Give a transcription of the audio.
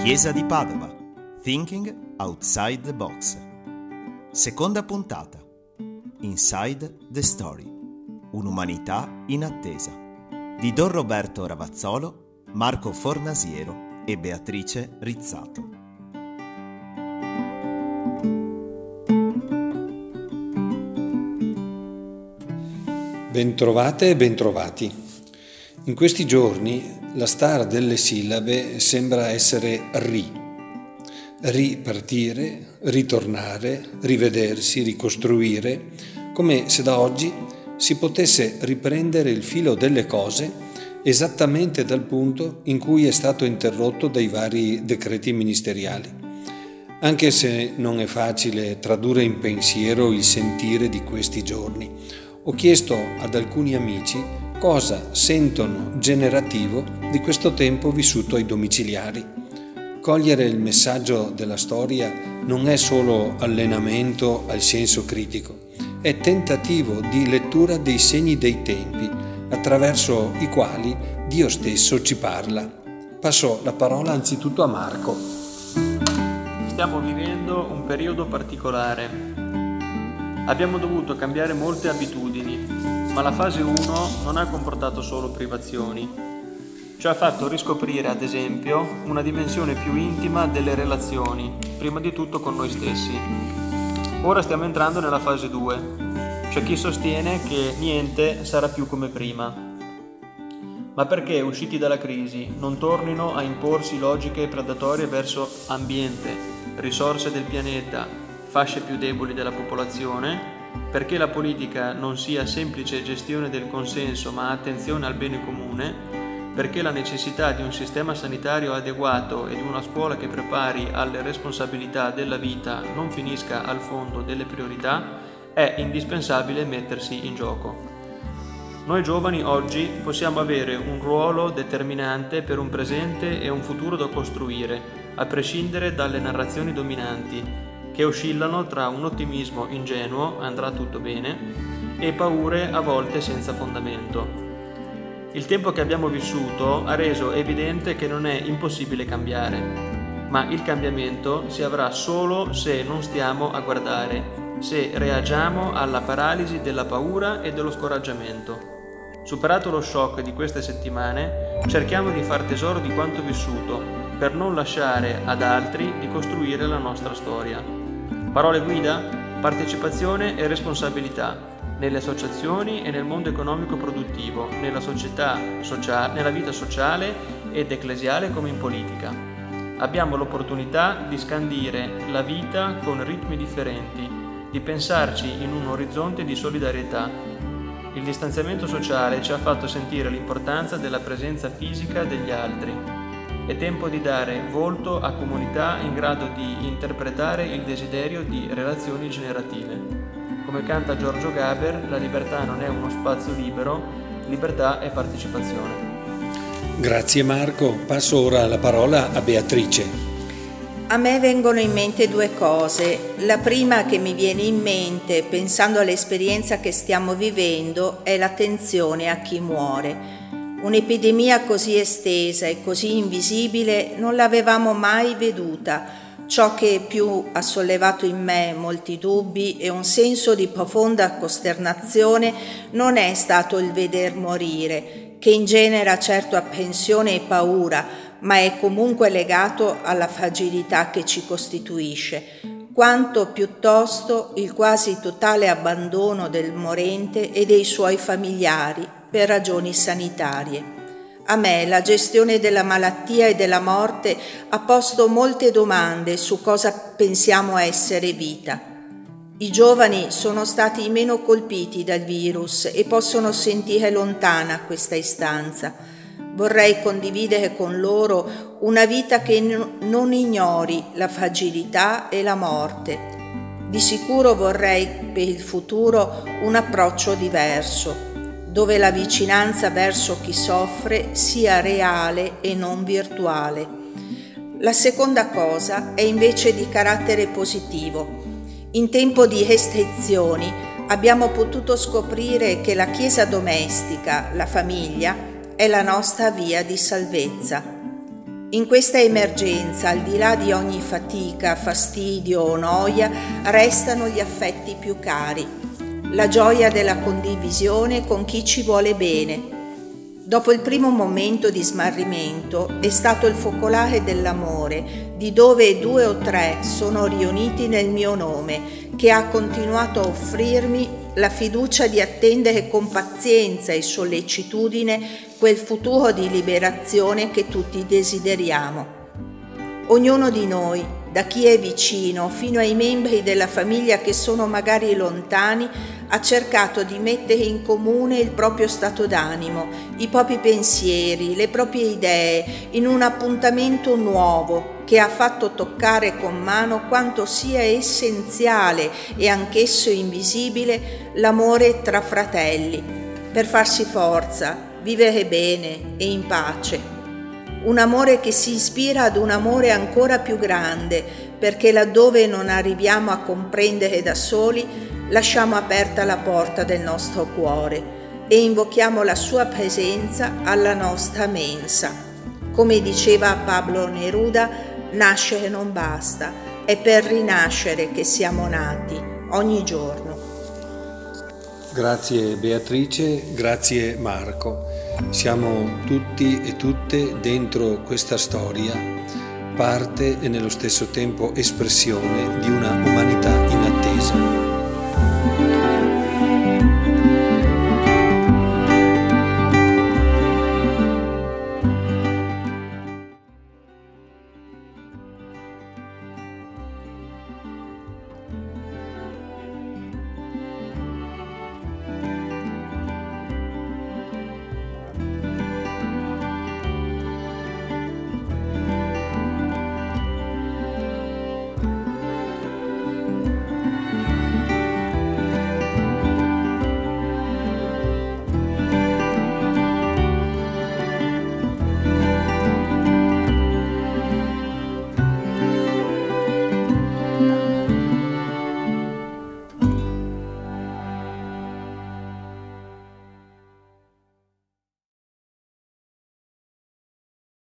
Chiesa di Padova, Thinking Outside the Box. Seconda puntata, Inside the Story, un'umanità in attesa, di Don Roberto Ravazzolo, Marco Fornasiero e Beatrice Rizzato. Bentrovate e bentrovati. In questi giorni la star delle sillabe sembra essere ripartire, ritornare, rivedersi, ricostruire, come se da oggi si potesse riprendere il filo delle cose esattamente dal punto in cui è stato interrotto dai vari decreti ministeriali. Anche se non è facile tradurre in pensiero il sentire di questi giorni, ho chiesto ad alcuni amici cosa sentono generativo di questo tempo vissuto ai domiciliari. Cogliere il messaggio della storia non è solo allenamento al senso critico, è tentativo di lettura dei segni dei tempi, attraverso i quali Dio stesso ci parla. Passo la parola anzitutto a Marco. Stiamo vivendo un periodo particolare. Abbiamo dovuto cambiare molte abitudini, ma la fase 1 non ha comportato solo privazioni. Ci ha fatto riscoprire, ad esempio, una dimensione più intima delle relazioni, prima di tutto con noi stessi. Ora stiamo entrando nella fase 2. C'è chi sostiene che niente sarà più come prima. Ma perché, usciti dalla crisi, non tornino a imporsi logiche predatorie verso ambiente, risorse del pianeta, fasce più deboli della popolazione? Perché la politica non sia semplice gestione del consenso ma attenzione al bene comune, perché la necessità di un sistema sanitario adeguato e di una scuola che prepari alle responsabilità della vita non finisca al fondo delle priorità, è indispensabile mettersi in gioco. Noi giovani oggi possiamo avere un ruolo determinante per un presente e un futuro da costruire, a prescindere dalle narrazioni dominanti, che oscillano tra un ottimismo ingenuo, andrà tutto bene, e paure a volte senza fondamento. Il tempo che abbiamo vissuto ha reso evidente che non è impossibile cambiare, ma il cambiamento si avrà solo se non stiamo a guardare, se reagiamo alla paralisi della paura e dello scoraggiamento. Superato lo shock di queste settimane, cerchiamo di far tesoro di quanto vissuto, per non lasciare ad altri di costruire la nostra storia. Parole guida? Partecipazione e responsabilità nelle associazioni e nel mondo economico produttivo, nella società sociale, nella vita sociale ed ecclesiale come in politica. Abbiamo l'opportunità di scandire la vita con ritmi differenti, di pensarci in un orizzonte di solidarietà. Il distanziamento sociale ci ha fatto sentire l'importanza della presenza fisica degli altri. È tempo di dare volto a comunità in grado di interpretare il desiderio di relazioni generative. Come canta Giorgio Gaber, la libertà non è uno spazio libero, libertà è partecipazione. Grazie Marco, passo ora la parola a Beatrice. A me vengono in mente due cose. La prima che mi viene in mente, pensando all'esperienza che stiamo vivendo, è l'attenzione a chi muore. Un'epidemia così estesa e così invisibile non l'avevamo mai veduta. Ciò che più ha sollevato in me molti dubbi e un senso di profonda costernazione non è stato il veder morire, che ingenera certo apprensione e paura, ma è comunque legato alla fragilità che ci costituisce, quanto piuttosto il quasi totale abbandono del morente e dei suoi familiari per ragioni sanitarie. A me la gestione della malattia e della morte ha posto molte domande su cosa pensiamo essere vita. I giovani sono stati i meno colpiti dal virus e possono sentire lontana questa istanza. Vorrei condividere con loro una vita che non ignori la fragilità e la morte. Di sicuro vorrei per il futuro un approccio diverso, dove la vicinanza verso chi soffre sia reale e non virtuale. La seconda cosa è invece di carattere positivo. In tempo di restrizioni abbiamo potuto scoprire che la Chiesa domestica, la famiglia, è la nostra via di salvezza. In questa emergenza, al di là di ogni fatica, fastidio o noia, restano gli affetti più cari, la gioia della condivisione con chi ci vuole bene. Dopo il primo momento di smarrimento è stato il focolare dell'amore, di dove 2 o 3 sono riuniti nel mio nome, che ha continuato a offrirmi la fiducia di attendere con pazienza e sollecitudine quel futuro di liberazione che tutti desideriamo. Ognuno di noi, da chi è vicino fino ai membri della famiglia che sono magari lontani, ha cercato di mettere in comune il proprio stato d'animo, i propri pensieri, le proprie idee, in un appuntamento nuovo che ha fatto toccare con mano quanto sia essenziale e anch'esso invisibile l'amore tra fratelli, per farsi forza, vivere bene e in pace. Un amore che si ispira ad un amore ancora più grande, perché laddove non arriviamo a comprendere da soli, lasciamo aperta la porta del nostro cuore e invochiamo la sua presenza alla nostra mensa. Come diceva Pablo Neruda, nascere non basta, è per rinascere che siamo nati ogni giorno. Grazie Beatrice, grazie Marco. Siamo tutti e tutte dentro questa storia, parte e nello stesso tempo espressione di una umanità in attesa.